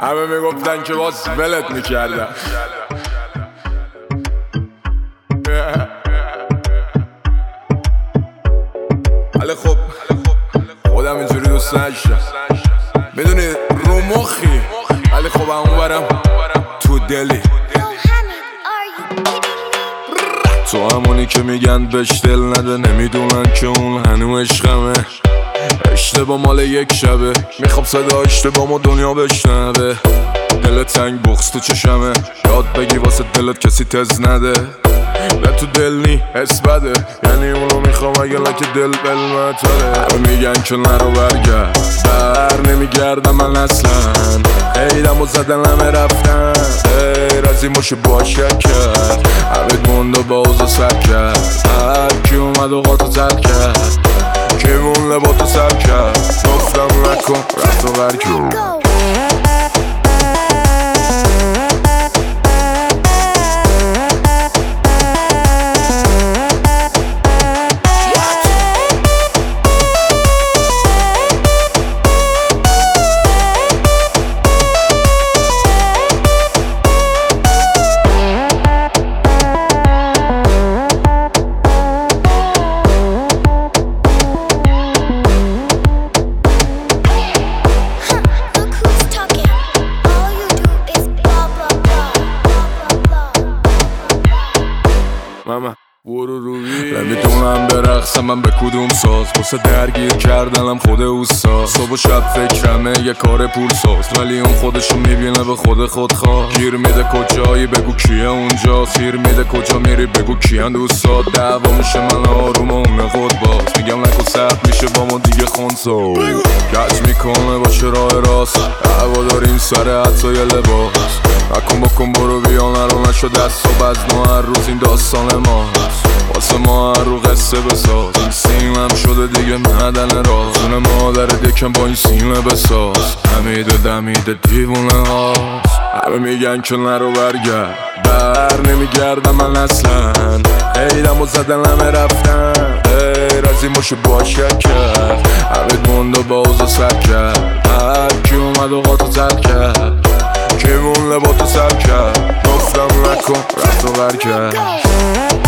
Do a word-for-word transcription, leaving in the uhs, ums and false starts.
همه میگفتن که باز ولت میکردم. ولی خب خودم اینجوری دوست نداشتم، میدونی رو مخی، ولی خب همون برم تو دلی. تو همونی که میگن بهش دل نده، نمیدونن که اون هنو عشقمه. اشتباه مال یک شبه، میخوام صدا اشتباه دنیا بشنوه. دل تنگ بغض تو چشمه، یاد بگی واسه دلت کسی تز نده. نه تو دل نی حس بده، یعنی اونو میخوام اگه لکه دل بلمتره. همه میگن که نرو برگرد، بر نمیگردم من اصلا. ایدم و زدن همه رفتن، غیر از این باشه باشک کرد. همه موند و باز سر کرد، هر کی اومد و قاطو زد کرد. کی مون لباتو سر کرد، گفتم نکن رفت و برکن. ماما برو روی نمیدونم برقصم من به کدوم ساز، واسه درگیر کردنم خود اوستا. صبح و شب فکرمه یه کار پول ساز، ولی اون خودشو میبینه به خود خود خواه. گیر میده کجایی بگو کیه اونجا، سیر میده کجا میری بگو کیان دوستات. دعوا میشه من آروم و اونه خود باز، میگم نکن سخت میشه با ما دیگه خونسا. کج میکنه باشه راه راست، هوا داریم سر حتی یه لباس. نکن بکن برو بیا نرو نشو دست و بزن هر روز این داستان ماست. واسه ما هر رو قصه بساز، این سیمم شده دیگه معدن راز. اون مادر دکم با این سیمه بساز، همیده دمیده دیوونه هاست. همه میگن که نرو برگرد، بر نمیگردم من اصلا. ایدم و زدن همه رفتن، غیر از این باشه باشک کرد. همه موند و باز سر کرد، هر کی اومد و قاطو زد کرد. کی مون لباتو سر کرد، گفتم نکن رفت و برکرد.